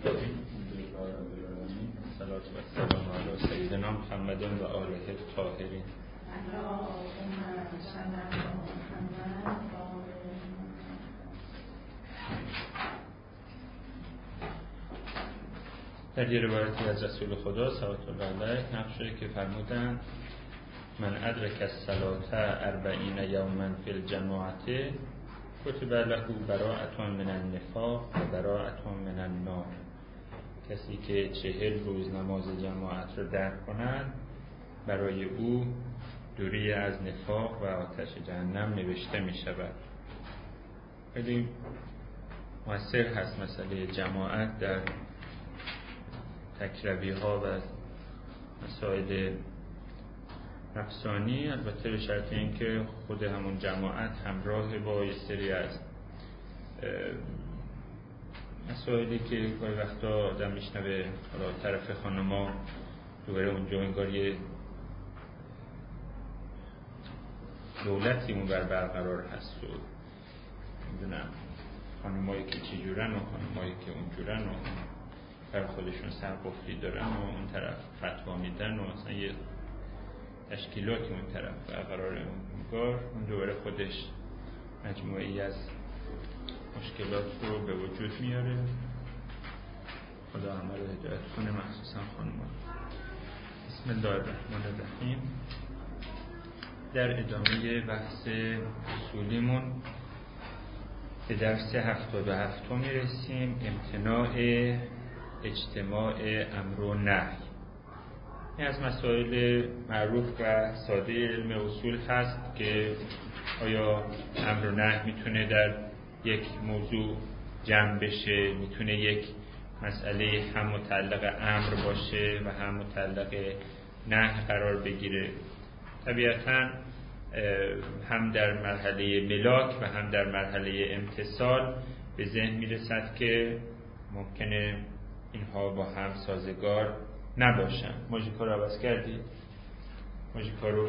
صلوات و سلام علی سیدنا محمد و آله الطاهرین. در یه روایتی از رسول خدا صلوات الله علیه نقشه که فرمودن من ادرک الصلاة 40 یوما فی الجماعة کتب له براءة من النفاق و براءة من النار. کسی که 40 روز نماز جماعت رو درک کند برای او دوری از نفاق و آتش جهنم نوشته می شود. خیلی مؤثر هست مسئله جماعت در تکروی ها و مسائل نفسانی، البته به شرط اینکه خود همون جماعت همراه با یه سری از مسائلی که گاهی وقتا آدم میشنوه، حالا طرف خانما دوباره اونجا انگار یه دولتی اون برقرار هست و میدونم خانمایی که چی جورن و خانمایی که اون جورن و بر خودشون سرقفلی دارن و اون طرف فتوا میدن و اصلا یه تشکیلاتی اون طرف برقرار انگار اون دوباره خودش مجموعی از مشکلات رو به وجود میاره. خدا همه رو هدایت کنه، مخصوصا خانمان. بسم الله الرحمن الرحیم. در ادامه بحث اصولیمون به درس 77 میرسیم. امتناع اجتماع امر و نهی. این از مسائل معروف و ساده علم اصول هست که آیا امر و نهی میتونه در یک موضوع جمع بشه، میتونه یک مسئله هم متعلق امر باشه و هم متعلق نهی قرار بگیره. طبیعتاً هم در مرحله ملاک و هم در مرحله امتثال به ذهن میرسد که ممکنه اینها با هم سازگار نباشن. ماژیکا رو عوض کردید؟ ماژیکا رو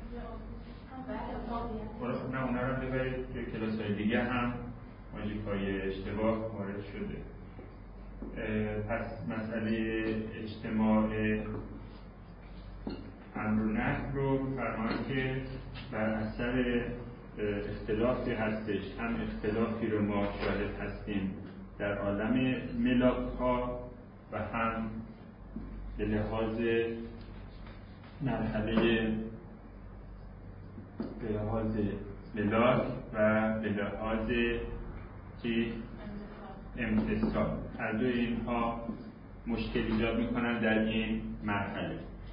نه اونا رو ببرید توی کلاس‌های دیگه هم ماژیکای اشتباه وارد شده. پس مسئله اجتماع امر و نهی رو فرمایند که بر اثر اختلافی هستش. هم اختلافی رو ما شاهد هستیم در عالم ملاک ها و هم به لحاظ مرحله به لحاظ ملاک و به لحاظ امتثال. هر دو اینها مشکل ایجاد میکنن در این مرحله.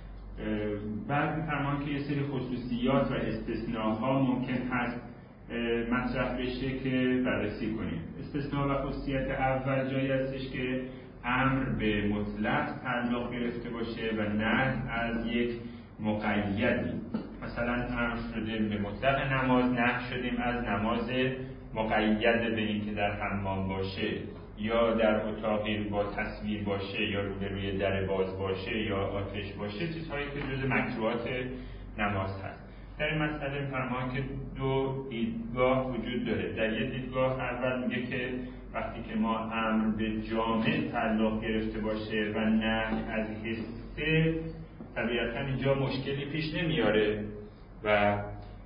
بعد می‌فرمان که یه سری خصوصیات و استثناءها ممکن هست مطرح بشه که بررسی کنیم. استثناء و خصوصیت اول جایی هستش که امر به مطلق تعلق گرفته باشه و نهی از یک مقیدی. مثلا امر شدیم به مطلق نماز، نهی شدیم از نماز مقید به این که در حمام باشه یا در اتاقی با تصویر باشه یا روی در باز باشه یا آتش باشه، چیزهایی که جز مکروهات نماز هست. در این مسئله می‌فرمایند که دو دیدگاه وجود داره. در یک دیدگاه اول میگه که وقتی که ما امر به جامع تعلق گرفته باشه و نهی از حسه، طبیعتاً اینجا مشکلی پیش نمیاره و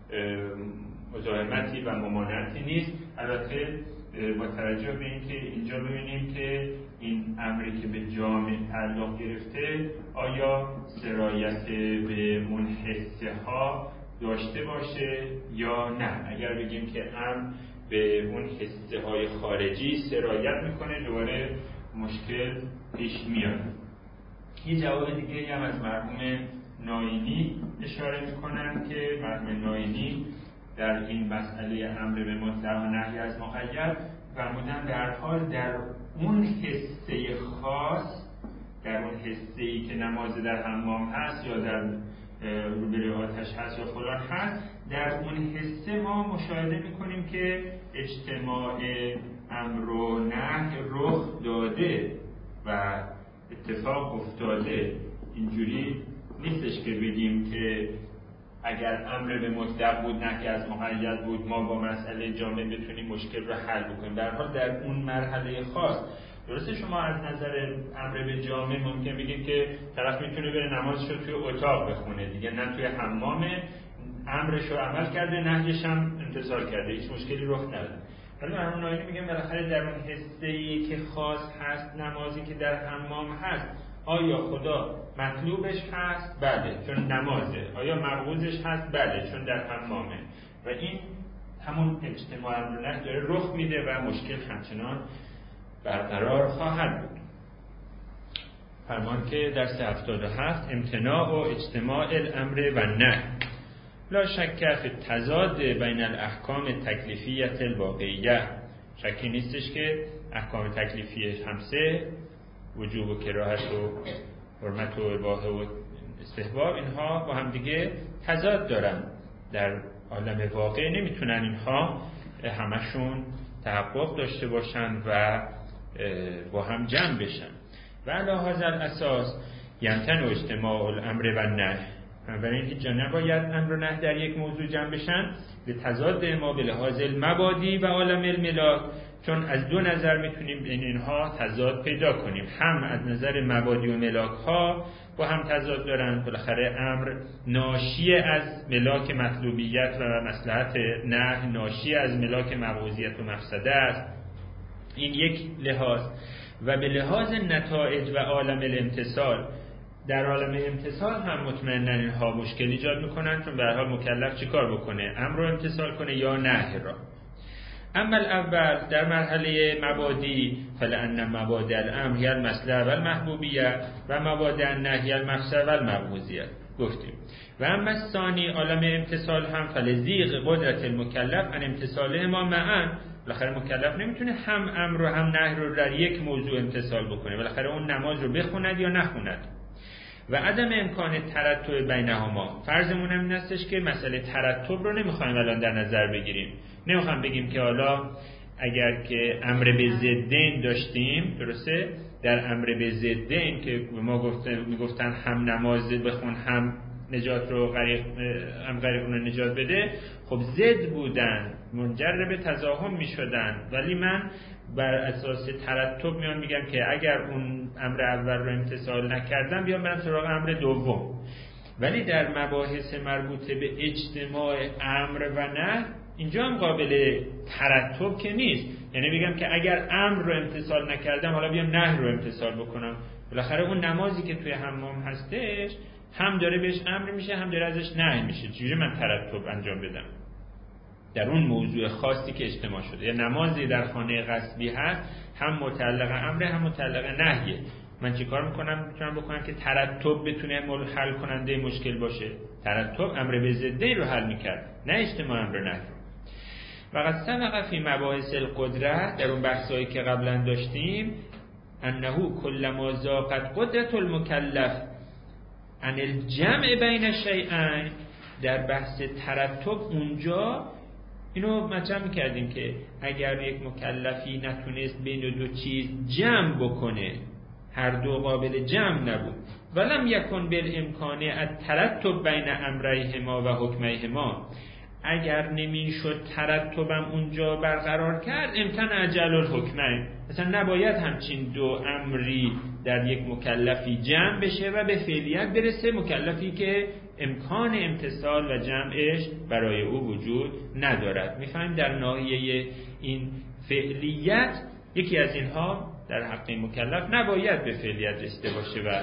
مزاحمتی و ممانعتی نیست. البته با توجه به اینکه اینجا ببینیم که این امری که به جامع تعلق گرفته آیا سرایت به اون حسه ها داشته باشه یا نه. اگر بگیم که امر به اون حسه های خارجی سرایت میکنه دوباره مشکل پیش میاد. یه جواب دیگه هم از مرحوم ناینی اشاره میکنن که مرحوم ناینی در این مسئله امر به مطلق و نهی از مقید فرمودن در حال در اون حسه خاص، در اون حسه‌ای که نماز در حمام هست یا در روبروی آتش هست یا فلان هست، در اون حسه ما مشاهده میکنیم که اجتماع امر و نهی رخ داده و اتفاق افتاده. اینجوری نیستش که بگیم که اگر امر به مطلق بود نهی از مقید بود ما با مسئله جامع بتونیم مشکل رو حل بکنیم. در حال در اون مرحله خاص درسته شما از نظر امر به جامع ممکن بگید که طرف میتونه بره نمازشو توی اتاق بخونه دیگه، نه توی حمامه، امرشو عمل کرده، نهیش هم امتثال کرده، هیچ مشکلی رخ نداره. ولی مرحوم نایینی میگن بالاخره در اون حسه‌ای که خاص هست، نمازی که در حمام هست، آیا خدا مطلوبش هست؟ بله، چون نمازه. آیا مقبوضش هست؟ بله، چون در حمامه. و این همون اجتماع امر نهی داره رخ میده و مشکل همچنان برقرار خواهد بود. فرمان که در 377 امتناع و اجتماع الامر و نهی لا شک فی التضاد بین الاحکام تکلیفیت الواقعیه. شکی نیستش که احکام تکلیفی همسه، وجوب و کراهت و حرمت و اباحه و استحباب، اینها با هم دیگه تضاد دارن در عالم واقع، نمیتونن اینها همشون تحقق داشته باشن و با هم جمع بشن. و علی هذا الاساس یمتنع اجتماع الامر و نهی، بنابراین هیچ جا نباید امر و نهی در یک موضوع جمع بشن به تضاد ما به لحاظ المبادی و عالم الملاک، چون از دو نظر میتونیم بین اینها تضاد پیدا کنیم. هم از نظر مبادی و ملاک ها با هم تضاد دارن، بالاخره امر ناشی از ملاک مطلوبیت و مصلحت، نهی ناشی از ملاک مبغوضیت و مفسده است. این یک لحاظ. و به لحاظ نتایج و عالم الامتثال، در عالم امتثال هم مطمئناً اینها مشکل ایجاد میکنن، چون به هر حال مکلف چیکار بکنه؟ امر رو امتثال کنه یا نهی را. اما الاول در مرحله مبادی فلان مبادی الامر هی المصلحه و المحبوبیه و مبادی النهی المفسده و المبغوضیه گفتیم. و اما الثانی عالم امتثال هم فلزیغ قدرت المکلف ان امتثاله ما معا، بالاخره مکلف نمیتونه هم امر و هم نهی رو در یک موضوع امتثال بکنه، بالاخره اون نماز رو بخوند یا نخوند. و عدم امکان ترتب بینهما، فرضمون هم این استش که مسئله ترتب رو نمیخوایم الان در نظر بگیریم، نمیخوایم بگیم که حالا اگر که امر به ضدین داشتیم، درسته، در امر به ضدین که ما میگفتن هم نماز بخون هم نجات رو غریق رو نجات بده، خب ضد بودن، منجر به تزاحم میشدن، ولی من بر اساس ترتب میان میگم که اگر اون امر اول رو امتثال نکردم بیام برم سراغ امر دوم. ولی در مباحث مربوطه به اجتماع امر و نهی اینجا هم قابل ترتب که نیست، یعنی بگم که اگر امر رو امتثال نکردم حالا بیام نهی رو امتثال بکنم. بالاخره اون نمازی که توی حمام هستش هم داره بهش امر میشه هم داره ازش نهی میشه، چجوری من ترتب انجام بدم در اون موضوع خاصی که اجتماع شده؟ یا نمازی در خانه غصبی هست هم متعلق امر هم متعلق نهیه، من چی کار میتونم بکنم که ترتب بتونه حل کننده مشکل باشه؟ ترتب امر به ضده رو حل میکرد، نه اجتماع امر نهی. وقد سبق فی مباحث القدرت، در اون بحثایی که قبلا داشتیم، انه کلما ضاقت قدرت المکلف عن الجمع بین الشیئین، در بحث ترتب اونجا اینو مطرح می‌کردیم که اگر یک مکلفی نتونست بین دو چیز جمع بکنه، هر دو قابل جمع نبود، ولم یکن بالامکان الترتب بین امریهما و حکمیهما، اگر نمیشد ترتبم اونجا برقرار کرد، امتنع جل الحکمین، مثلا نباید همچین دو امری در یک مکلفی جمع بشه و به فعلیت برسه، مکلفی که امکان امتثال و جمعش برای او وجود ندارد. میفهمیم در ناحیه این فعلیت یکی از اینها در حق مکلف نباید به فعلیت رسیده باشه و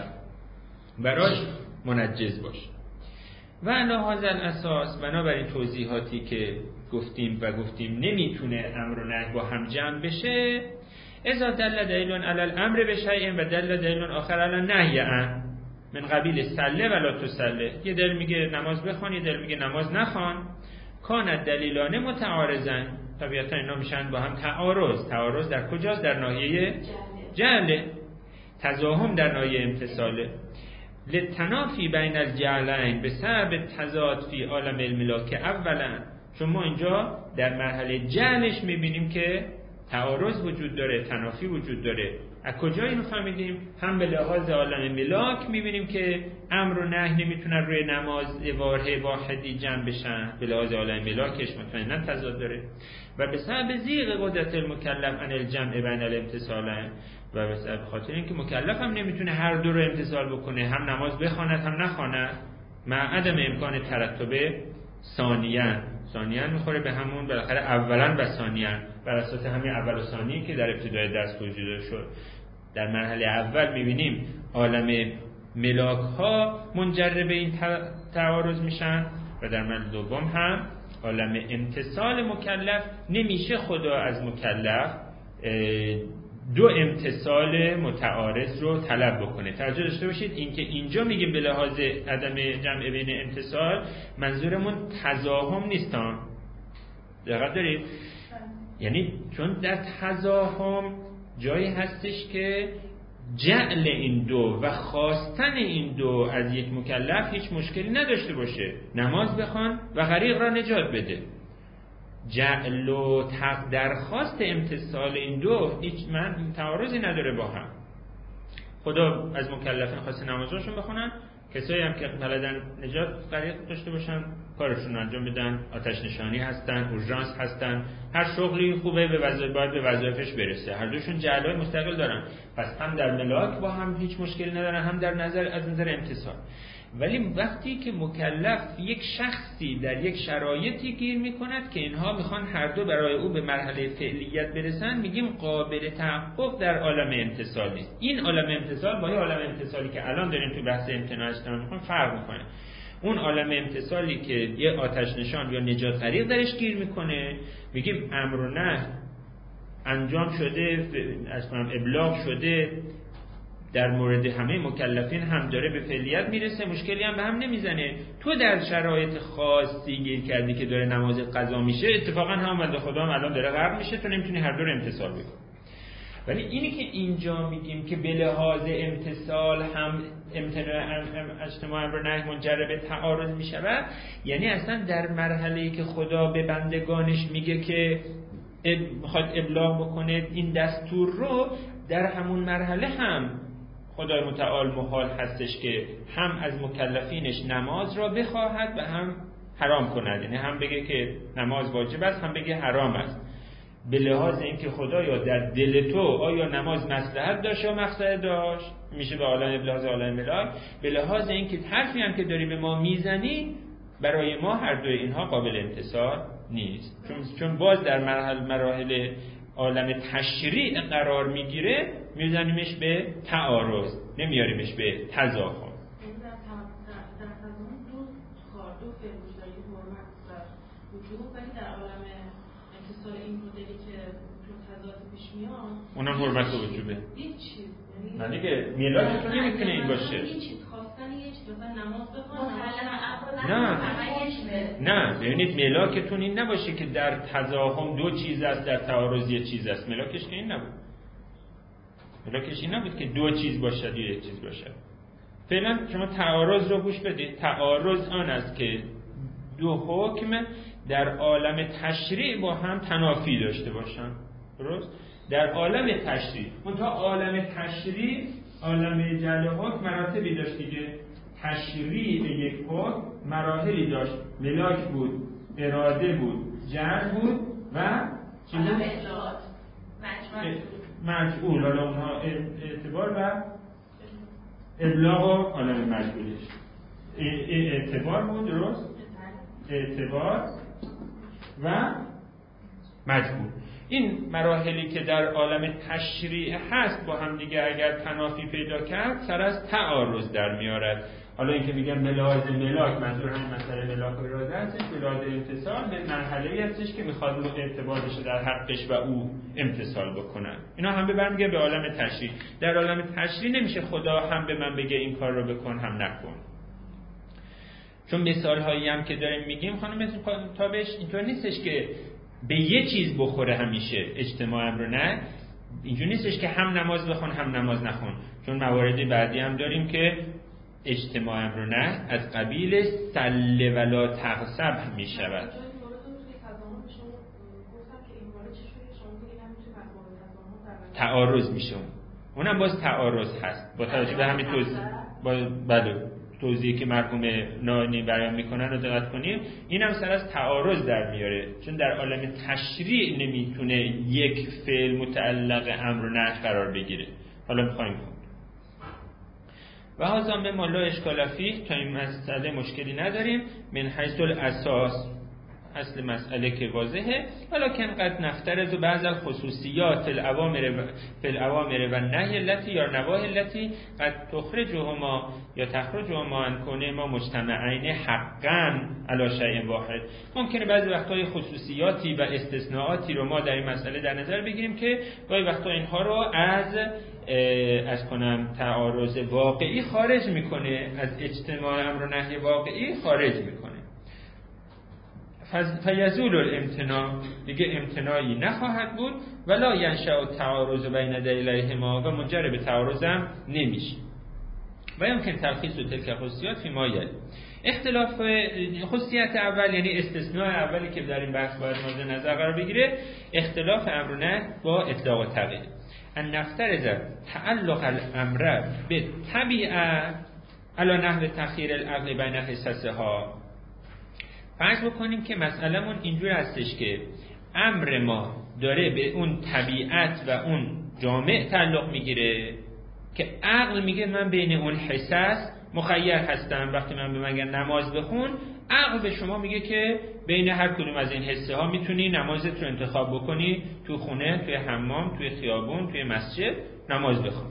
براش منجز باشه. و علی هذا الاساس، بنابراین توضیحاتی که گفتیم نمیتونه امر و نهی با هم جمع بشه، اذا دل دلیل علی الامر بشیء و دل دلیل آخر علی النهی عن، من قبیل سله ولا تسله، یه دلیل میگه نماز بخوان، یه دلیل میگه نماز نخوان، کان دلیلان متعارضن، طبیعتا اینا میشن با هم تعارض در کجاست؟ در ناحیه جهل، تزاحم در ناحیه امتثاله، للتنافی بین الجعلین بسبب تضاد فی عالم الملاک اولا، چون ما اینجا در مرحله جعلش میبینیم که تعارض وجود داره، تنافی وجود داره، از کجا اینو فهمیدیم؟ هم به لحاظ عالم ملاک میبینیم که امر و نهی نمیتونن روی نماز واحد واحدی جمع بشن، به لحاظ عالم ملاکش مطمئنا تضاد داره، و به سبب زیغ قدرت المکلف عن الجمع بین الامتثال، و به سبب خاطر اینکه مکلف هم نمیتونه هر دو رو امتثال بکنه، هم نماز بخواند هم نخواند، مع عدم امکان ترتب ثانیاً میخوره به همون بالاخره اولاً و ثانیاً، بر اساس همین اول و ثانی که در ابتدای درس توضیح شد. در مرحله اول میبینیم عالم ملاک ها منجر به این تعارض میشن، و در مرحله دوم هم عالم امتثال مکلف نمیشه خدا از مکلف دو امتثال متعارض رو طلب بکنه. توجه داشته باشید اینکه اینجا میگیم به لحاظ عدم جمع بین امتثال منظورمون تزاحم نیستان، دقت دارید؟ یعنی چون در تزاحم جایی هستش که جعل این دو و خواستن این دو از یک مکلف هیچ مشکلی نداشته باشه، نماز بخوان و غریق را نجات بده. جعل و درخواست امتثال این دو هیچ تعارضی نداره با هم. خدا از مکلفین خواسته نمازشون بخونن، کسایی هم که بلدن نجات غریق داشته باشن کارشون انجام بدن، آتش نشانی هستن، اورژانس هستن، هر شغلی خوبه باید به وظایفش برسه، هر دوشون جعل‌های مستقل دارن، پس هم در ملاک با هم هیچ مشکلی ندارن، هم در از نظر امتثال. ولی وقتی که مکلف یک شخصی در یک شرایطی گیر میکند که اینها میخوان هر دو برای او به مرحله فعلیت برسن، میگیم قابل تحقق در عالم امتثال نیست. این عالم امتثال با این عالم امتثالی که الان داریم تو بحث امتناع اجتماعی میخوام فرق میکنه. اون عالم امتثالی که یه آتش نشان یا نجات غریق درش گیر میکنه، میگیم امر و نهی انجام شده، اصلا ابلاغ شده، در مورد همه مکلفین هم داره به فعلیت میرسه، مشکلی هم به هم نمیزنه. تو در شرایط خاصی گیر کردی که داره نماز قضا میشه، اتفاقا هم بنده خدا هم الان داره غرق میشه، تو نمیتونی هر دو رو امتثال بکنی. ولی اینی که اینجا میگیم که به لحاظ امتثال هم امتناع اجتماع امر نهی منجر به تعارض میشود، یعنی اصلا در مرحله‌ای که خدا به بندگانش میگه که میخواد ابلاغ بکنه این دستور رو، در همون مرحله هم خدای متعال محال هستش که هم از مکلفینش نماز را بخواهد و هم حرام کند، یعنی هم بگه که نماز واجب است هم بگه حرام است. به لحاظ اینکه خدایا در دل تو آیا نماز مصلحت داشت یا مقصد داشت، میشه به عالم لحاظ عالم ملاک، به لحاظ اینکه حرفی هم که داری به ما میزنی برای ما هر دوی اینها قابل امتثال نیست، چون باز در مراحل عالم تشریع قرار میگیره، میزنیمش به تعارض، نمیاریمش به تزاحم. در تزاحم دو فعل حرمت و وجوب، ولی در عالم امتثال این مدلی که چون تضاد پیش میاد اونم حرمت و وجوبه. هیچ چیز نه دیگه میلاکتون نمیتونه این باشه. این چیز خواستن یه چیز مثلا نماز بخوان، نه ببینید ملاکتون این نباشه که در تزاحم دو چیز است، در تعارض یک چیز است. ملاکش که این نبود. ملاکش این نبود که دو چیز باشد یا یک چیز باشد. فعلا شما تعارض رو گوش بدید. تعارض آن است که دو حکم در عالم تشریع با هم تنافی داشته باشن. درست؟ در عالم تشریع، منتها عالم تشریع، عالم جعل حکم مراتبی داشت دیگه. تشریع یک حکم مراحلی داشت، ملاک بود، اراده بود، جعل بود و چی بود؟ مجعول. حالا اونها اعتبار و ابلاغ و عالم مجعولش. اعتبار بود، درست؟ اعتبار و مجعول. این مراحلی که در عالم تشریع هست با هم دیگه اگر تنافی پیدا کرد سر از تعارض در میارد. حالا اینکه میگن ملاحظ ملاک، منظور همین مسئله ملاک و اراده هستش. ملاحظ امتثال به مرحله‌ای هستش که میخواد اعتبار بشه در حقش و او امتثال بکنن. اینا هم برمیگرده به عالم تشریع. در عالم تشریع نمیشه خدا هم به من بگه این کار رو بکن هم نکن. چون مثال هایی هم که داریم میگیم خانم تابش اینطور نیستش که به یه چیز بخوره همیشه اجتماع امر نه، اینجور نیستش که هم نماز بخون هم نماز نخون. چون موارد بعدی هم داریم که اجتماع امر نه از قبیل سل ولا تغصب می شود. تعارض میشه. اونم باز تعارض هست با توجه به همین توضیحی که مرحوم نانی بیان میکنن رو دقت کنیم، اینم سر از تعارض در میاره، چون در عالم تشریع نمیتونه یک فعل متعلق امر و نهی قرار بگیره. حالا میخوایم و هذا مما لا اشکال فیه، تا این مسئله مشکلی نداریم. من حیث الاساس، اصل مسئله که واضحه، ولکن قد نفترض بعض الخصوصیات فی الاوامر و نهی التي یا نواهی التي قد تخرجهما یا تخرجهما عن کونهما مجتمعین حقا علی شیء واحد. ممکنه بعضی وقت‌های خصوصیاتی و استثناءاتی رو ما در این مسئله در نظر بگیریم که گاهی وقتا اینها رو از تعارض واقعی خارج میکنه، از اجتماع امر و نهی واقعی خارج میکنه. فیزول الامتناع، دیگه امتناعی نخواهد بود. ولا ینشأ التعارض بین دلیلهما، و منجر به تعارض هم نمیشه. و یمکن تلخیص تلک خصوصیات فی ما یلی. اختلاف خصوصیت اول یعنی استثناء اولی که در این بحث باید مورد نظر قرار بگیره، اختلاف امر و نهی با اطلاق و تقیید. ان نفترض تعلق الامر به طبیعه علی نحو تخییر العقل بین حصصها. فرض بکنیم که مسئله‌مون اینجور هستش که امر ما داره به اون طبیعت و اون جامع تعلق میگیره که عقل میگه من بین اون حصص مخیر هستم. وقتی من به من میگن نماز بخون، عقل به شما میگه که بین هر کدوم از این حصه ها میتونی نمازت رو انتخاب بکنی، تو خونه، توی حمام، توی خیابون، توی مسجد نماز بخون.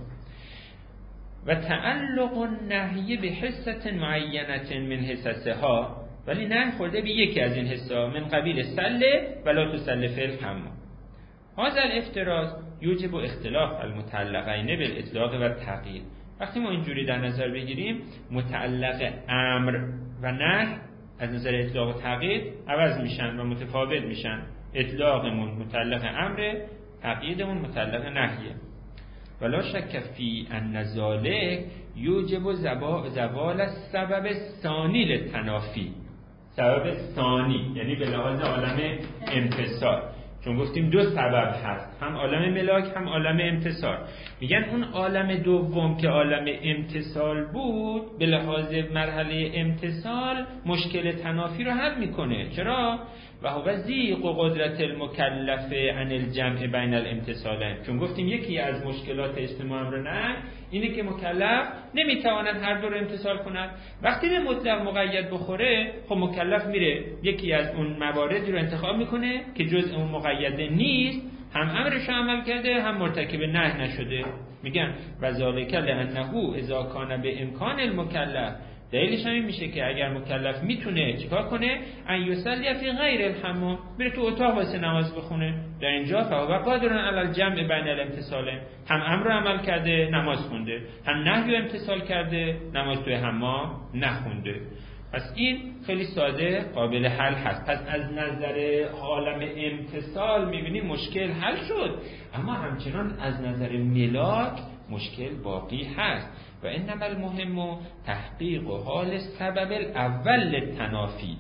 و تعلق النهی به حصه معینه من حصصها، ولی نه خورده به یکی از این حصه من قبیل سله ولا تسله فی الحمام. هذا الافتراض یوجب اختلاف المتعلقین بالاطلاق و تقیید. وقتی ما اینجوری در نظر بگیریم، متعلق امر و نهی از نظر اطلاق و تقیید عوض میشن و متفاوت میشن. اطلاقمون متعلق امر، تقییدمون متعلق نهیه. ولا شک فی ان ذلک یوجب زوال السبب الثانی للتنافی. سبب ثانی یعنی به لحاظ عالم امتصال، چون گفتیم دو سبب هست، هم عالم ملاک هم عالم امتصال. میگن اون عالم دوم که عالم امتصال بود، به لحاظ مرحله امتصال مشکل تنافی رو حل میکنه. چرا؟ و هو ضیق و قدرت المکلف عن الجمع بین الامتصالین. چون گفتیم یکی از مشکلات اجتماع امر نه اینه که مکلف نمیتواند هر دو رو امتصال کند. وقتی به مطلق مقید بخوره، خب مکلف میره یکی از اون مواردی رو انتخاب میکنه که جزء اون مقیده نیست، هم امرش عمل کرده هم مرتکب نهی نشده. میگن و ذالک لانه اذا کان به امکان المکلف، دلیلش همین میشه که اگر مکلف میتونه چیکار کنه، ان یصلی فی غیر الحمام، بره تو اتاق واسه نماز بخونه، در اینجا فهو قادر علی الجمع بین الامتصالین، هم امر رو عمل کرده نماز خونده، هم نهی رو امتصال کرده نماز توی حمام نخونده. پس این خیلی ساده قابل حل هست. پس از نظر عالم امتصال میبینیم مشکل حل شد، اما همچنان از نظر ملاک مشکل باقی هست. و انما المهم تحقیق حال سبب الاول للتنافی.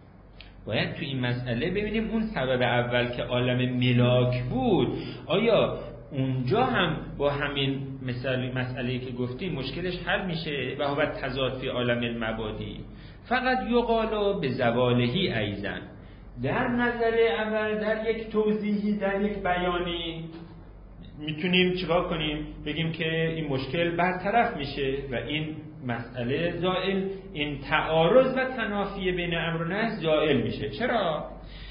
باید تو این مسئله ببینیم اون سبب اول که عالم ملاک بود، آیا اونجا هم با همین مسئله که گفتیم مشکلش حل میشه و هو تضاد فی عالم المبادی. فقط یقال به زوالهی ایضا. در نظر اول، در یک توضیحی، در یک بیانی میتونیم چیکار کنیم؟ بگیم که این مشکل برطرف میشه و این مسئله زائل، این تعارض و تنافی بین امر و نهی زائل میشه. چرا؟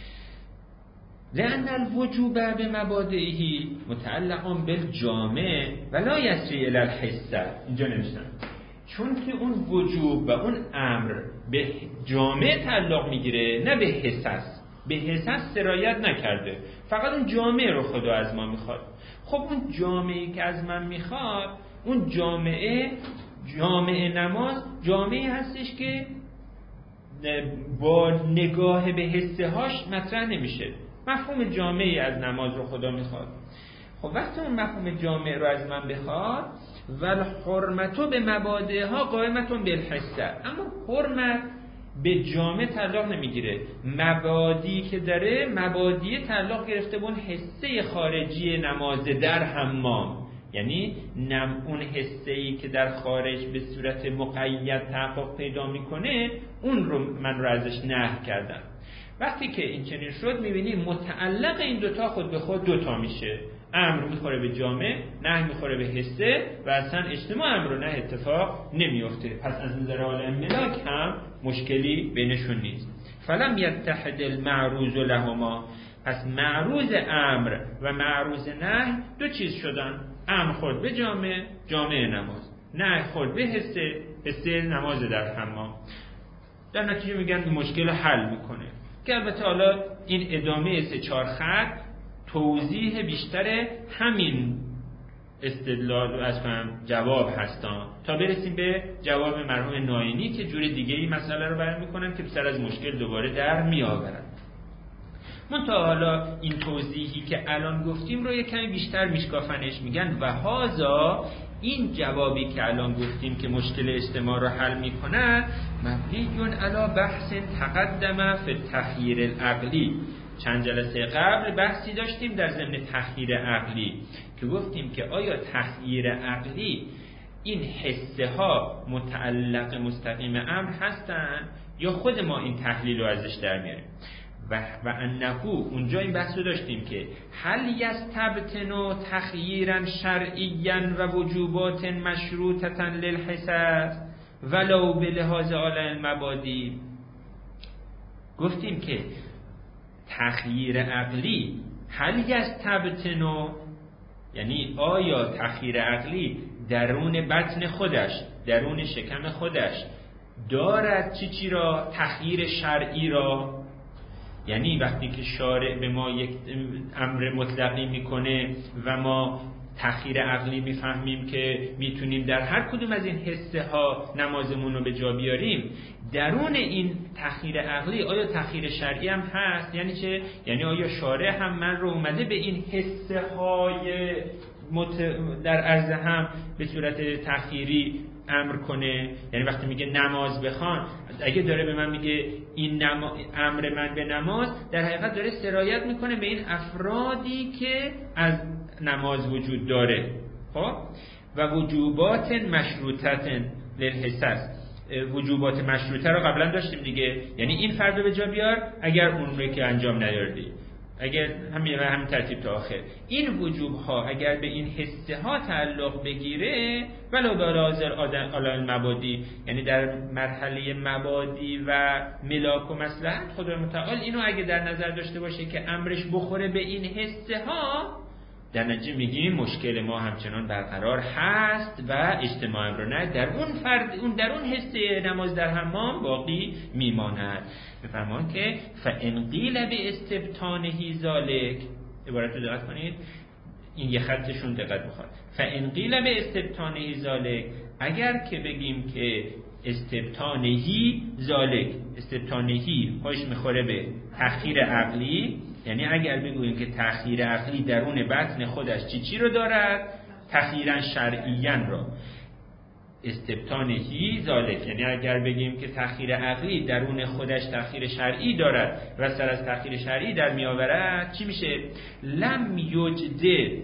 لأن الوجوب بمبادئه متعلق بالجامع ولا یسری الی الحصه. اینجا نوشتم چون که اون وجوب و اون امر به جامع تعلق میگیره، نه به حصص. به حصص سرایت نکرده، فقط اون جامع رو خدا از ما میخواد. خب اون جامعی که از من میخواد، اون جامعه نماز جامعی هستش که با نگاه به حصه هاش مطرح نمیشه. مفهوم جامعی از نماز رو خدا میخواد. خب وقتی اون مفهوم جامع رو از من بخواد، ول حرمتو به مبادئها قائمتون بالحصه، اما حرمت به جامع تعلق نمیگیره. مبادی که داره، مبادی تعلق گرفته به اون حصه خارجی نماز در حمام، یعنی اون حسه‌ای که در خارج به صورت مقید تحقق پیدا میکنه اون رو من ازش نهی کردم. وقتی که این چنین شد میبینیم متعلق این دوتا خود به خود دوتا میشه. امر میخوره به جامع، نهی میخوره به حسه و اصلا اجتماع امر و نهی اتفاق نمیفته. پس از نظر عالم ملاک هم مشکلی بینشون نیست. فلم یتحد المعروض لهما، پس معروض امر و معروض نهی دو چیز شدن. امر خورد به جامع، جامع نماز، نهی خورد به حسه، حسه نماز در حمام. در نتیجه میگن مشکل حل میکنه که البته حالا این ادامه 3-4 خط توضیح بیشتر همین استدلال و جواب هستن تا برسیم به جواب مرحوم ناینی که جور دیگه این مسئله رو بیان میکنن که سر از مشکل دوباره در میآورن. منتها حالا این توضیحی که الان گفتیم رو یک کمی بیشتر میشکافنش، میگن و هازا، این جوابی که الان گفتیم که مشکل اجتماع رو حل میکنه مبنیون علی بحث تقدم فی التخییر العقلی. چند جلسه قبل بحثی داشتیم در ضمن تخییر عقلی که گفتیم که آیا تخییر عقلی این حسه ها متعلق مستقیم امر هستن یا خود ما این تحلیل رو ازش در میاریم. و انه اونجا این بحث رو داشتیم که هل یستبطن تخییرا شرعیا و وجوبات مشروطه للحساس ولو به لحاظ عالم المبادی. گفتیم که تخییر عقلی هل یستبطن، یعنی آیا تخییر عقلی درون بطن خودش، درون شکم خودش دارد چی را؟ تخییر شرعی را. یعنی وقتی که شارع به ما یک امر مطلقی میکنه و ما تخییر عقلی میفهمیم که میتونیم در هر کدوم از این حسه ها نمازمون رو به جا بیاریم، درون این تخییر عقلی آیا تخییر شرعی هم هست؟ یعنی چه؟ یعنی آیا شارع هم من رو اومده به این حسه های در عرض هم به صورت تخییری امر کنه؟ یعنی وقتی میگه نماز بخوان، اگه داره به من میگه این امر من به نماز، در حقیقت داره سرایت میکنه به این افرادی که از نماز وجود داره. خب و وجوبات مشروطه للحساس، وجوبات مشروطه رو قبلا داشتیم دیگه، یعنی این فرد رو به جا بیار اگر اون رو که انجام ندادی، اگر همین ترتیب تا آخر. این وجوب ها اگر به این حسه ها تعلق بگیره ولو به عالم مبادی، یعنی در مرحله مبادی و ملاک و مصلحت، خدا متعال اینو اگه در نظر داشته باشه که امرش بخوره به این حسه ها، در نتیجه میگیم مشکل ما همچنان برقرار هست و اجتماع رو نه در اون فرد، اون در اون حسه نماز در حمام باقی میماند. بفرمان که فان قیل به استبطانه ذالک، عبارت رو دقت کنید، این یه خطشون دقت میخواد. فان قیل به استبطانه ذالک، اگر که بگیم که استبطانهی ذالک، استبطانهی پاش میخوره به تخییر عقلی، یعنی اگر بگوییم که تخییر عقلی درون بطن خودش چی رو دارد؟ تخییرا شرعیاً را. استبطانهی ذالک، یعنی اگر بگیم که تخییر عقلی درون خودش تخییر شرعی دارد و سر از تخییر شرعی در می آورد، چی میشه؟ لم یجد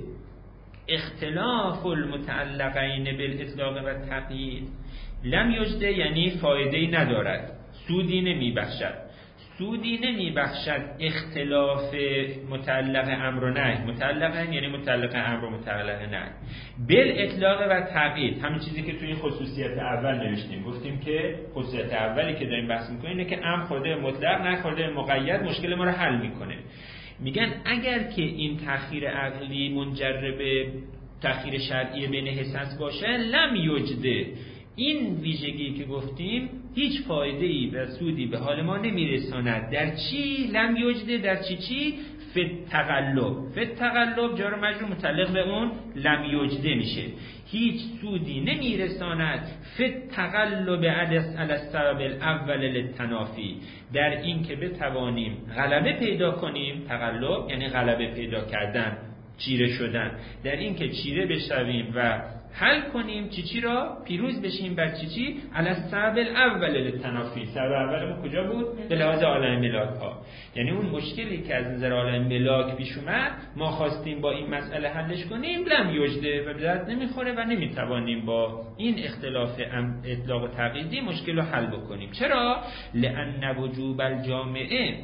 اختلاف المتعلقین بالاطلاق و تقیید. لم یجد یعنی فایده‌ای ندارد، سودی نمیبخشد. سودی نمیبخشد اختلاف متعلق امر و نهی، متعلق یعنی متعلق امر و متعلق نهی، بالاطلاق و تقیید. همین چیزی که توی خصوصیت اول نوشتیم، گفتیم که خصوصیت اولی که داریم بحث می‌کنیم اینه که امر خورده مطلق، نه خورده مقید، مشکل ما رو حل میکنه. میگن اگر که این تخییر عقلی منجر به تخییر شرعی بین حساس باشه، لم یجده، این ویژگی که گفتیم هیچ فایده‌ای و سودی به حال ما نمیرساند. در چی؟ لم یجده، در چی؟ فی التقلب جار و مجرور متعلق به اون لم یجده میشه. هیچ سودی نمیرساند فی التقلب علی السبب الاول للتنافی، در این که بتوانیم غلبه پیدا کنیم. تقلب یعنی غلبه پیدا کردن، چیره شدن، در این که چیره بشویم و حل کنیم چی را، پیروز بشیم بر چی علی السبب الاول للتنافی. سبب اولمون کجا بود؟ به لحاظ عالم ملاک ها. یعنی اون مشکلی که از نظر عالم ملاک پیش اومد ما خواستیم با این مسئله حلش کنیم، لم یجده و به درد نمیخوره و نمیتوانیم با این اختلاف اطلاق و تقییدی مشکل رو حل بکنیم. چرا؟ لأن وجوب الجامعه،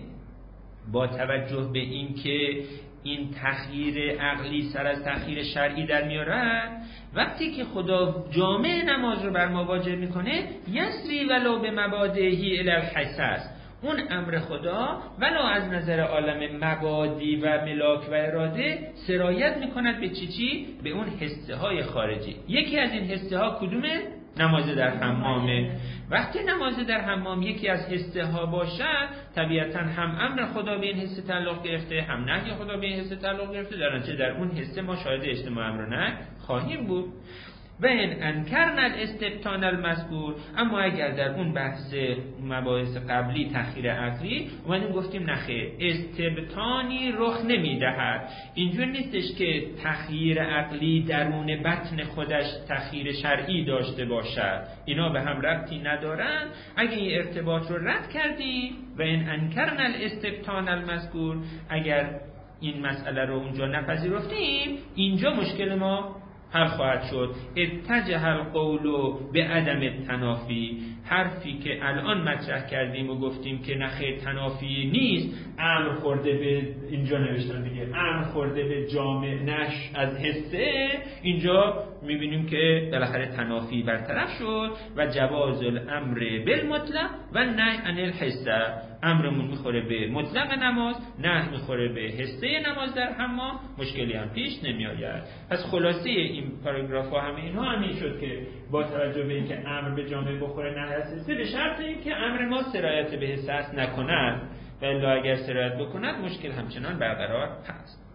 با توجه به این که این تخییر عقلی سر از تخییر شرعی در میارن، وقتی که خدا جامع نماز رو بر ما واجب میکنه، یسری ولو به مبادئهی الی الحساس، اون امر خدا ولو از نظر عالم مبادی و ملاک و اراده سرایت میکند به چی؟ به اون حسه های خارجی. یکی از این حسه ها کدومه؟ نماز در حمامه. وقتی نماز در حمام یکی از حسه ها باشد، طبیعتا هم امر خدا به این حسه تعلق گرفته، هم نهی خدا به این حسه تعلق گرفته، در نتیجه در اون حسه ما شاهد اجتماع امر و نهی خواهیم بود. و این انکرنا الاستبطان المذکور، اما اگر در اون بحث مباحث قبلی تخییر عقلی اومدیم گفتیم نخیر، استبطانی رخ نمیدهد. اینجور نیستش که تخییر عقلی درون بطن خودش تخییر شرعی داشته باشد، اینا به هم ربطی ندارن. اگر این ارتباط رو رد کردیم و این انکرنا الاستبطان المذکور، اگر این مسئله رو اونجا نپذیرفتیم، اینجا مشکل ما حل خواهد شد. اتجه القول به عدم التنافی، حرفی که الان مطرح کردیم و گفتیم که نخیر تنافی نیست، امر خورده به، اینجا نوشتن دیگه، امر خورده به جامع نش از حسه، اینجا میبینیم که بالاخره تنافی برطرف شد و جواز الامر بالمطلق و نهی عن الحسه، امرمون میخوره به مطلق نماز، نه میخوره به حسه نماز در حمام، مشکلی هم پیش نمیآید. پس خلاصه این پاراگراف ها همه اینها همین شد که با توجه به اینکه امر به جامعه بخوره نه از حسه، به شرط اینکه امر ما سرایت به حسه نکند، و الا اگر سرایت بکند مشکل همچنان برقرار هست.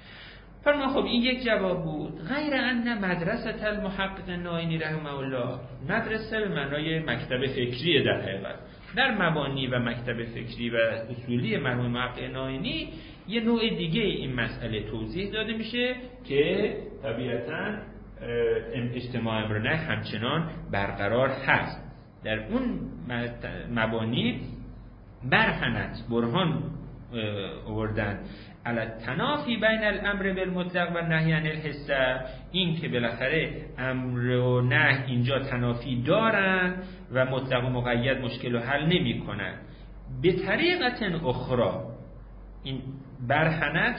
فرما خب این یک جواب بود. غیر ان مدرسه المحقق ناینی رحمه الله، مدرسه به معنای مکتب فکری در حقیقت، در مبانی و مکتب فکری و اصولی مرحوم محقق ناینی یه نوع دیگه این مسئله توضیح داده میشه که طبیعتاً اجتماع امر نه همچنان برقرار هست. در اون مبانی برهنت برهان آوردن علی التنافی بین الامر بالمطلق و نهی عن الحسه، این که بالاخره امر و نهی اینجا تنافی دارن و مطلق و مقید مشکل رو حل نمی کنن. به طریقت اخرى، این برهنت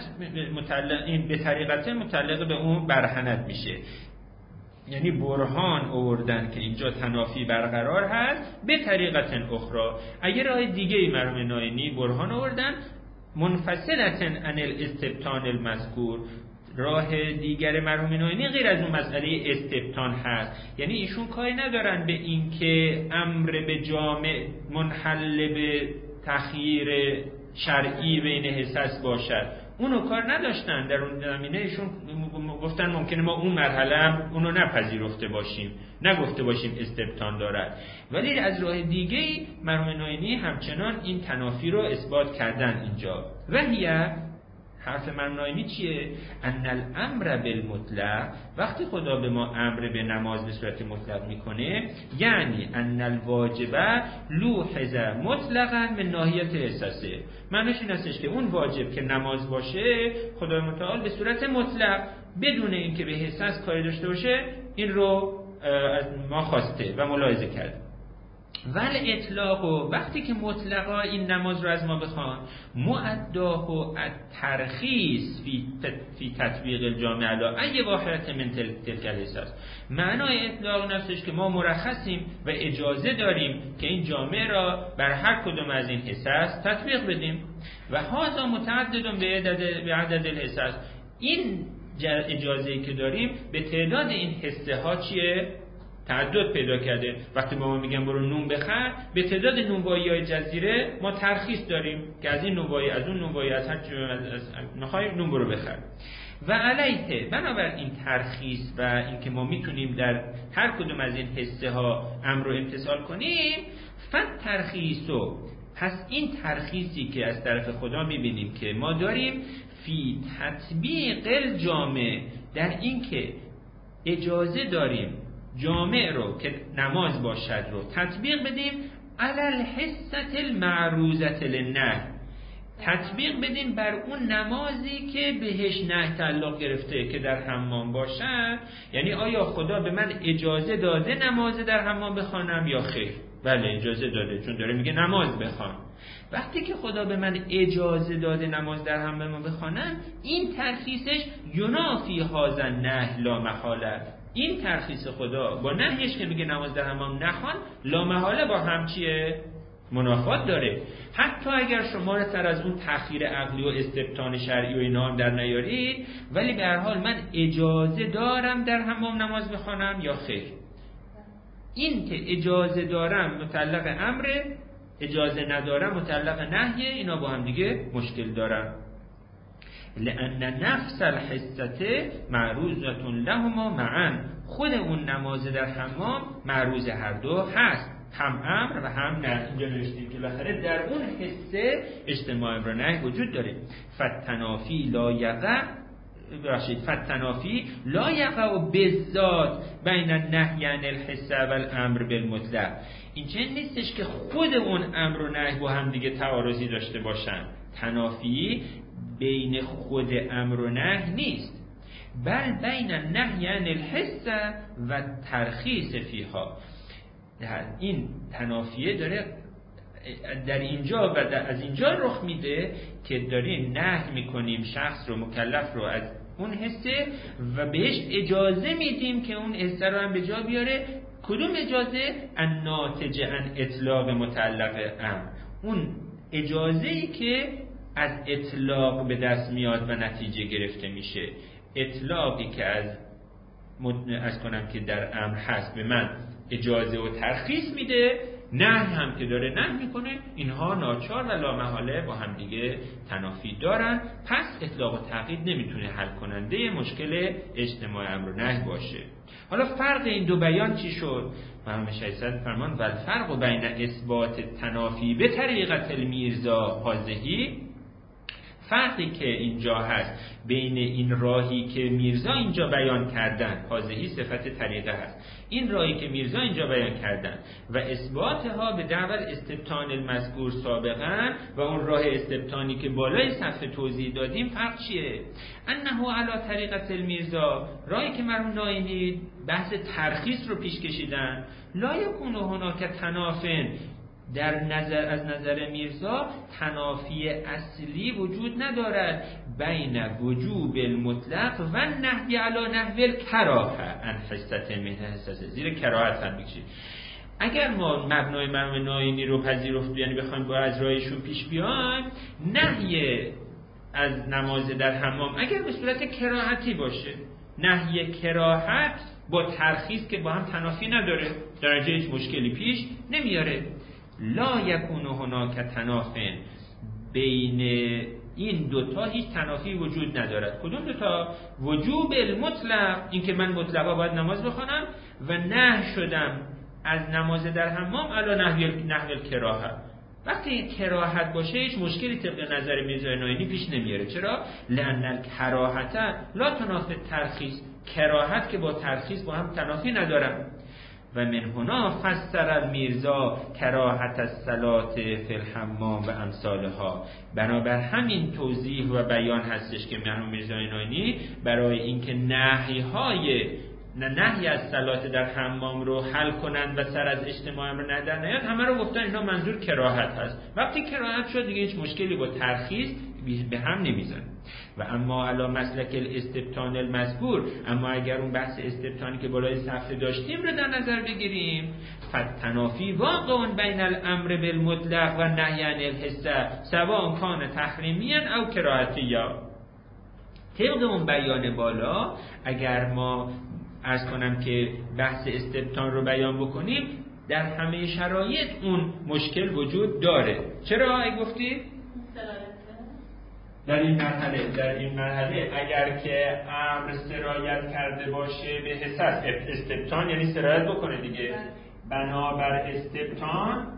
این به طریقت متعلق به اون برهنت میشه، یعنی برهان آوردن که اینجا تنافی برقرار هست. به طریقت اخرى، اگر راه دیگه ای مرحوم ناینی برهان آوردن منفصلتن عن الاستبطان المذکور، راه دیگر مرحوم ناینی غیر از اون مسئله استبطان هست، یعنی ایشون کاری ندارن به این که امر به جامع منحل به تخییر شرعی بین حساس باشد، اونو کار نداشتن. در اون زمینه ایشون گفتن ممکنه ما اون مرحله هم اونو نپذیرفته باشیم، نگفته باشیم استبطان دارد، ولی از راه دیگه‌ای مرحوم ناینی همچنان این تنافی رو اثبات کردن اینجا. و هیه، حرف مرحوم ناینی چیه؟ ان الامر بالمطلق، وقتی خدا به ما امر به نماز به صورت مطلق میکنه، یعنی ان الواجب لوحظ مطلقا من ناحیه احساسه، معنیش این هستش که اون واجب که نماز باشه خدای متعال به صورت مطلق بدون اینکه به احساس کاری داشته باشه این رو از ما خواسته و ملاحظه کرده. ول اطلاق، وقتی که مطلقا این نماز رو از ما بخوان، مؤداه الترخیص فی تطبیق الجامع علی ای واحدة من تلک الاحساس، معنای اطلاق نفسش که ما مرخصیم و اجازه داریم که این جامع را بر هر کدوم از این حساس تطبیق بدیم. و هذا متعدد به عدد الحساس، این اجازه‌ای که داریم به تعداد این حسه ها چیه؟ تعدد پیدا کرده. وقتی ما میگن برو نون بخر، به تعداد نونوایی‌های جزیره ما ترخیص داریم که از این نونوایی، از اون نونوایی، از هر چیزی نخوای نون برو بخر. و علیه، بنابراین ترخیص و اینکه ما میتونیم در هر کدوم از این حسه ها امر رو امتثال کنیم، فت ترخیصو، پس این ترخیصی که از طرف خدا میبینیم که ما داریم فی تطبیق الجامع، در این که اجازه داریم جامع رو که نماز باشد رو تطبیق بدیم علی الحصة المعروضة للنهی، تطبیق بدیم بر اون نمازی که بهش نهی تعلق گرفته که در حمام باشد. یعنی آیا خدا به من اجازه داده نماز در حمام بخوانم یا خیر؟ بله اجازه داده، چون داره میگه نماز بخوان. وقتی که خدا به من اجازه داده نماز در حمام بخوانم، این ترخیصش ینافی هذا النهی لا محاله، این ترخیص خدا با نهیش که میگه نماز در حمام نخوان لا محاله با هم چیه؟ منافات داره. حتی اگر شما را تر از اون تأخیر عقلی و استبطان شرعی و اینا هم در نیارید، ولی به هر حال من اجازه دارم در حمام نماز بخوانم یا خیر. این که اجازه دارم متعلق امره، اجازه ندارم متعلق نهیه، اینا با هم دیگه مشکل دارن. لأن نفس الحصة معروضة لهما معا، خود اون نماز در حمام معروض هر دو هست، هم امر و هم نهی. اینجا نوشتیم که بالاخره در اون حصه اجتماع امر و نهی وجود داره. فتنافی لا یقع بالذات بین النهی عن الحصة و الامر بالمطلق. این چه نیستش که خود اون امر و نهی با هم دیگه تعارضی داشته باشن. تنافی بین خود امر و نهی نیست، بل بین النهی عن الحصة و ترخیص فیها. این تنافیه داره در اینجا و از اینجا رخ میده که داریم نهی میکنیم شخص رو، مکلف رو، از اون حصه و بهش اجازه میدیم که اون حصه رو هم به جا بیاره. کدوم اجازه؟ الناتج عن اطلاق متعلق امر، اون اجازه‌ای که از اطلاق به دست میاد و نتیجه گرفته میشه. اطلاقی که از کنم که در امر هست به من اجازه و ترخیص میده، نهی هم که داره نهی میکنه، اینها ناچار و لامحاله با هم دیگه تنافی دارن. پس اطلاق و تقیید نمیتونه حل کننده مشکل اجتماع امر و نهی باشه. حالا فرق این دو بیان چی شد؟ مرحوم شیخ صدر فرمان و الفرق بین اثبات تنافی به طریقت المیرزا حاضهی، فرقی که اینجا هست بین این راهی که میرزا اینجا بیان کردن، حاضهی صفت طریقه هست، این راهی که میرزا اینجا بیان کردن و اثباتها به دعوت استبطان المذکور سابقا و اون راه استبطانی که بالای صفحه توضیح دادیم، فرق چیه؟ انه علی طریقت المیرزا، راهی که مرحوم ناینی بحث ترخیص رو پیش کشیدن، لا یکون هناک تنافن، از نظر میرزا تنافی اصلی وجود ندارد بین وجوب المطلق و نهی علی نحو الکراهه ان حصة من حصص، زیر کراهت هم میکشید. اگر ما مبنای مرحوم ناینی رو پذیرفت، یعنی بخوایم با از راهشون پیش بیایم، نهی از نماز در حمام اگر به صورت کراهتی باشه، نهی کراهت با ترخیص که با هم تنافی نداره، درجه هیچ مشکلی پیش نمیاره. لا یکون هناک تنافن، بین این دوتا هیچ تنافی وجود ندارد. کدوم دوتا؟ وجوب المطلق، این که من مطلقا باید نماز بخوانم، و نهی شدم از نماز در حمام علی نحو الکراهه. وقتی کراهت باشه هیچ مشکلی طبق نظر میرزا ناینی پیش نمیاره. چرا؟ لأن الکراهت لا تنافی ترخیص، کراهت که با ترخیص با هم تنافی ندارن. و من هنا فسر المیرزا کراهت الصلاة فی الحمام و امثالها. بنابر همین توضیح و بیان هستش که مرحوم میرزا ناینی برای اینکه نهی از صلات در حمام رو حل کنند و سر از اجتماع امر ندر نیاد، همه رو گفتن اینا منظور کراهت هست. وقتی کراهت شد دیگه هیچ مشکلی با ترخیص به هم نمیزن. و اما علی مسلک الاستبطان المذکور، اما اگر اون بحث استبطانی که بالای صفحه داشتیم رو در نظر بگیریم، فتنافی واقع بین الامر بالمطلق و نهی عن الحصة سواء کان تحریمیا او کراهتیا. طبق اون بیان بالا اگر ما عرض کنم که بحث استبطان رو بیان بکنیم، در همه شرایط اون مشکل وجود داره. چرا ای گفتی؟ در این مرحله اگر که امر سرایت کرده باشه به حصص استبطان، یعنی سرایت بکنه دیگه، بنابر استبطان،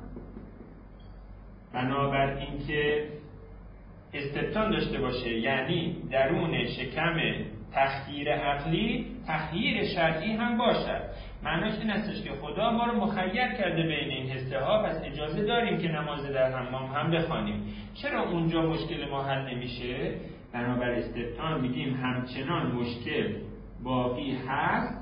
بنابر اینکه استبطان داشته باشه، یعنی درون شکم تخییر عقلی تخییر شرعی هم باشد. معناش این هستش که خدا ما رو مخیر کرده بین این حصه ها، پس اجازه داریم که نماز در حمام هم بخوانیم. چرا اونجا مشکل ما حل نمیشه؟ بنابر استبطان میگیم همچنان مشکل باقی هست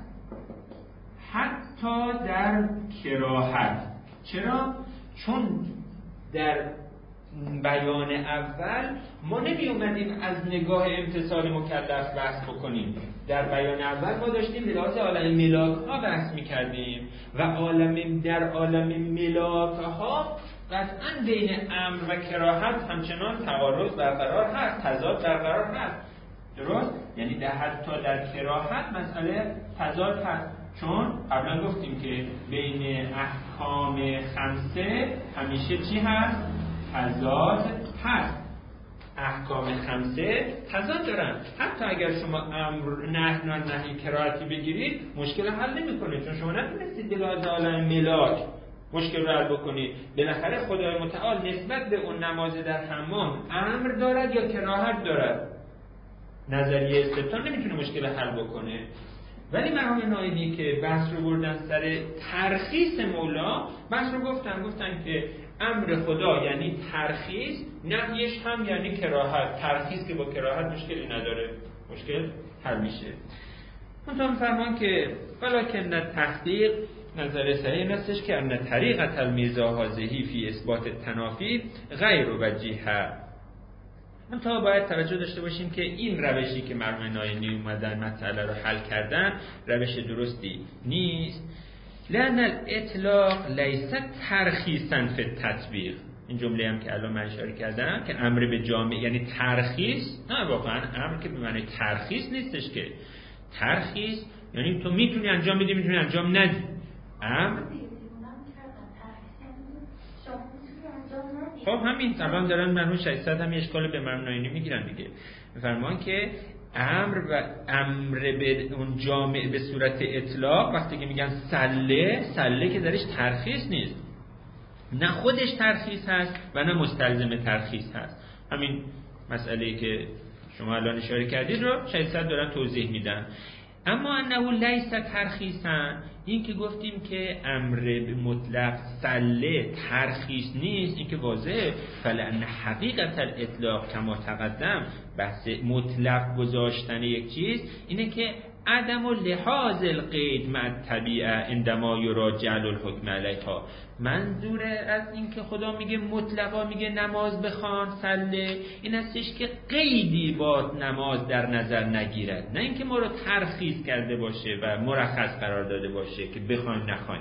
حتی در کراهت. چرا؟ چون در بیان اول ما نمی اومدیم از نگاه امتثال مکلف بحث بکنیم. در بیان اول ما داشتیم به لحاظ عالم ملاک ها بحث می کردیم و در عالم ملاک ها قطعا بین امر و کراهت همچنان تعارض برقرار هست، تضاد برقرار هست. درست؟ یعنی حتی در کراهت مسئله تضاد هست، چون قبلا گفتیم که بین احکام خمسه همیشه چی هست؟ تضاد هست. احکام خمسه تضاد دارن. حتی اگر شما امر نهی کراهتی بگیرید مشکل حل نمی‌کنه، چون شما نتونستید به لحاظ عالم ملاک مشکل رو حل بکنید. بالاخره خدای متعال نسبت به اون نماز در حمام امر دارد یا کراهت دارد. نظریه استبطان نمیتونه مشکل حل بکنه. ولی مرحوم نایینی که بحث رو بردن سر ترخیص مولا، بحث رو گفتن که امر خدا یعنی ترخیص، نهیش هم یعنی کراهت. ترخیص که با کراهت مشکلی نداره، مشکل حل میشه. منتها می‌فرمان که ولکن التحقیق نظر صحیح نستش که ان طریقت المیزا هذه فی اثبات التنافی غیر وجیه. منتها باید توجه داشته باشیم که این روشی که مرحوم نایینی اومدن مسئله رو حل کردن روش درستی نیست. لأن الاطلاق لیس ترخیصا فی التطبیق. این جمله هم که الان من اشاره کردم که امر به جامع یعنی ترخیص، نه واقعا امر که به معنی ترخیص نیستش. که ترخیص یعنی تو میتونی انجام بدی میتونی انجام ندی. امر خب همین الان دارن مرحوم 600 هم اشکال به مرحوم نایینی میگیرن دیگه. میفرمان که امر به اون جامع به صورت اطلاق وقتی که میگن سله که درش ترخیص نیست، نه خودش ترخیص هست و نه مستلزم ترخیص هست. همین مسئله‌ای که شما الان اشاره کردید رو 600 دارن توضیح میدن. اما انه لیس ترخیصا، این که گفتیم که امر مطلق سله ترخیص نیست، این که واضحه. فلان حقیقت الاطلاق کما تقدم، بحث مطلق گذاشتن یک چیز اینه که عدم و لحاظ القید مع الطبیعه عندما یراجع الحکم علیها. منظور از این که خدا میگه مطلقا میگه نماز بخوان سله، این هستش که قیدی با نماز در نظر نگیرد، نه اینکه ما رو ترخیص کرده باشه و مرخص قرار داده باشه که بخوایم نخوایم.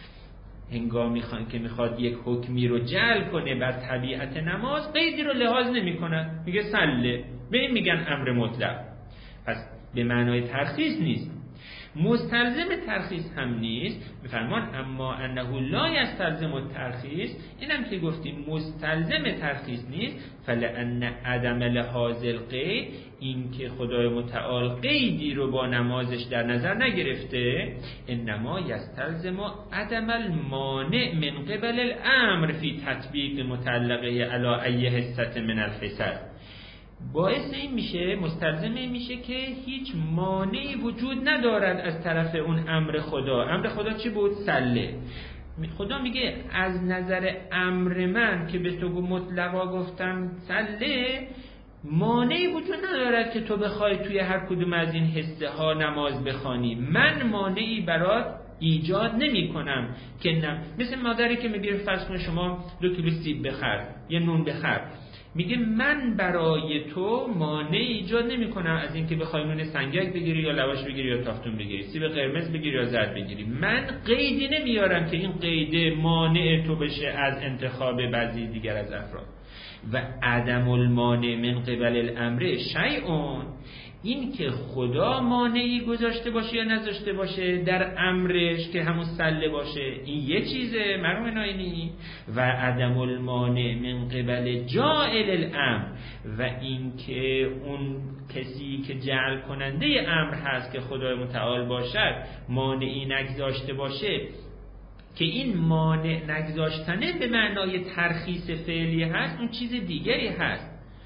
هنگامی که میخواد یک حکمی رو جعل کنه بر طبیعت نماز، قیدی رو لحاظ نمیکنه، میگه سله، به این میگن امر مطلق. پس به معنای ترخیص نیست، مستلزم ترخیص هم نیست. میفرمان اما انه لا یستلزم الترخیص، اینم که گفتیم مستلزم ترخیص نیست. فلان عدم لحاظ القید، این که خدای متعال قیدی رو با نمازش در نظر نگرفته، انما یستلزم عدم المانع من قبل الامر فی تطبیق متعلقه علی ای حصه من الحصص. باعث این میشه، مستلزم این میشه که هیچ مانعی وجود ندارد از طرف اون امر خدا. امر خدا چی بود؟ سله. خدا میگه از نظر امر من که به تو مطلقا گفتم سله، مانعی وجود ندارد که تو بخوای توی هر کدوم از این حصه ها نماز بخوانی. من مانعی برات ایجاد نمی کنم که نه. مثل مادری که میگه فرض کن شما 2 کیلو سیب بخر، یه نون بخر، میگه من برای تو مانع ایجاد نمی کنم از اینکه بخوای نون سنگک بگیری یا لواش بگیری یا تافتون بگیری، سیب قرمز بگیری یا زرد بگیری. من قیدی نمیارم که این قیده مانع تو بشه از انتخاب بعضی دیگر از افراد. و عدم المانع من قبل الامر شیئون، این که خدا مانعی گذاشته باشه یا نذاشته باشه در امرش که همون سله باشه، این یه چیزه مرحوم نایینی. و عدم المانع من قبل جاعل الامر، و این که اون کسی که جعل کننده امر هست که خدای متعال باشد مانعی نگذاشته باشه، که این مانع نگذاشتنه به معنای ترخیص فعلی هست، اون چیز دیگری هست.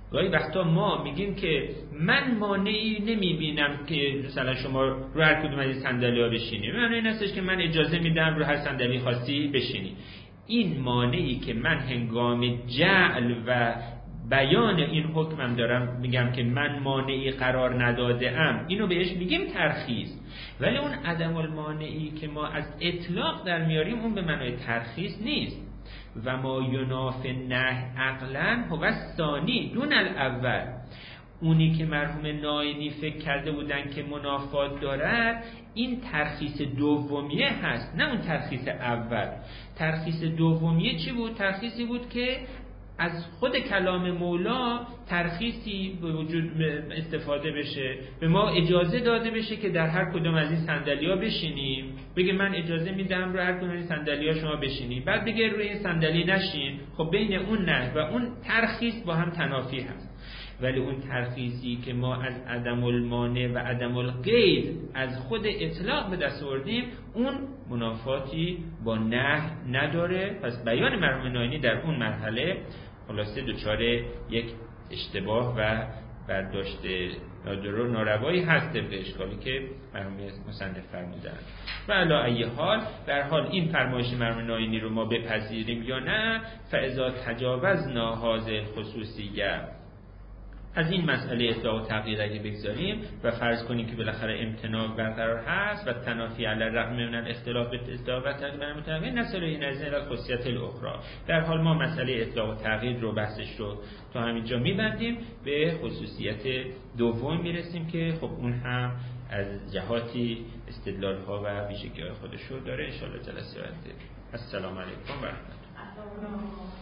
گاهی وقتا ما میگیم که من مانعی نمیبینم که مثلا شما رو هر کدوم از این صندلی‌ها بشینی. معنی این هستش که من اجازه میدم رو هر صندلی خاصی بشینی. این مانعی که من هنگام جعل و بیان این حکمم دارم میگم که من مانعی قرار نداده ام، اینو بهش میگیم ترخیص. ولی اون عدم المانعی که ما از اطلاق در میاریم اون به معنای ترخیص نیست. و ما یناف نه عقلا هو الثانی دون الاول. اونی که مرحوم ناینی فکر کرده بودن که منافات دارد، این ترخیص دومیه هست، نه اون ترخیص اول. ترخیص دومیه چی بود؟ ترخیصی بود که از خود کلام مولا ترخیصی به وجود استفاده بشه، به ما اجازه داده بشه که در هر کدوم از این صندلی‌ها بشینیم. بگه من اجازه میدم رو هر کدوم از این صندلی‌ها شما بشینی، بعد بگه روی این صندلی نشین. خب بین اون نه و اون ترخیص با هم تنافی هست. ولی اون ترخیصی که ما از عدم المانع و عدم القید از خود اطلاق به دست آوردیم، اون منافاتی با نهی نداره. پس بیان مرحوم ناینی در اون مرحله خلاصه دچار یک اشتباه و برداشت ناروایی هست طبق اشکالی که مرحوم مصنف فرمودن. و علی ای حال در حال این فرمایش مرحوم ناینی رو ما بپذیریم یا نه، فاذا تجاوزنا هذه الخصوصیه، از این مسئله اطلاق و تغییر اگه بگذاریم و فرض کنیم که بالاخره امتناع برقرار هست و تنافی علی الرغم من الاختلاف به اطلاق و تغییر بر متغیر نصل این از این خصوصیت الاخرى. در حال ما مسئله اطلاق و تغییر رو بحثش رو تا همینجا میبندیم، به خصوصیت دوم میرسیم که خب اون هم از جهاتی استدلال ها و ویژگی های خودش رو داره. ان شاء الله جلسه بعد. السلام علیکم و رحمت الله.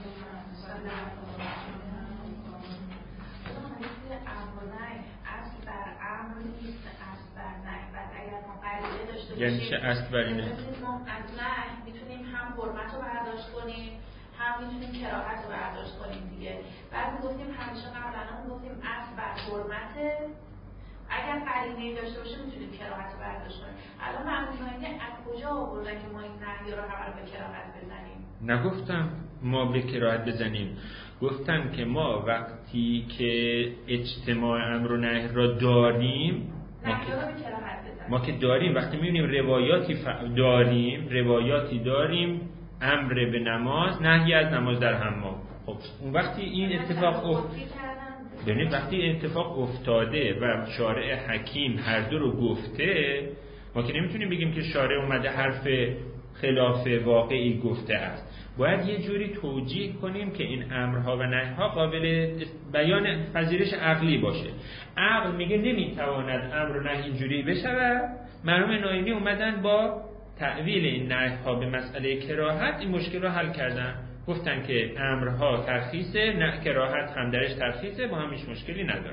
اصل بر امر نیست، اصل بر نهی. بعد اگر ما قاعده داشته باشیم یعنی چه اصل بر اینه؟ ما از نهی میتونیم هم حرمت رو برداشت کنیم، هم میتونیم کراهت رو برداشت کنیم دیگه. بعد گفتیم همیشه قبلا هم گفتیم اصل بر حرمته، اگر قرینه‌ای داشته باشه میتونیم کراهت رو برداشت کنیم. الان معنی از کجا آوردن که ما این نهی رو هم به کراهت بزنیم؟ نگفتم ما به کراهت بزنیم، گفتم که ما وقتی که اجتماع امر و نهی را داریم، ما که داریم وقتی میبینیم روایاتی داریم امر به نماز، نهی از نماز در حمام. خب اون وقتی این اتفاق افتاده و شارع حکیم هر دو رو گفته، ما که نمیتونیم بگیم که شارع اومده حرف خلاف واقعی گفته است. باید یه جوری توجیه کنیم که این امرها و نهی‌ها قابل بیان پذیرش عقلی باشه. عقل میگه نمیتواند امر و نهی اینجوری بشه. مرحوم ناینی اومدن با تأویل این نهی‌ها به مسئله کراهت این مشکل رو حل کردن. گفتن که امرها ترخیصه، نه کراهت هم درش ترخیصه، با هم هیچ مشکلی نداره.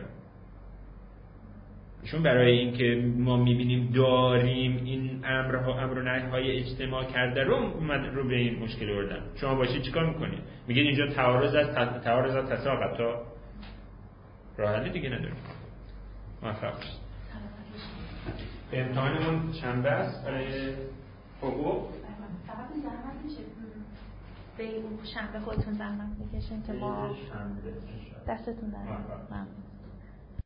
چون برای اینکه ما میبینیم داریم این امرها امر و نهی‌های اجتماع کرده رو به این مشکل آوردن. شما باشید چیکار میکنید؟ میگید اینجا تعارض از تساقط، تا راه حلی دیگه نداریم. موفق باشید. امتحانمون شنبه است برای حقوق. فقط زحمت میشه به این شنبه خودتون زحمت بکشین که ما دستتون در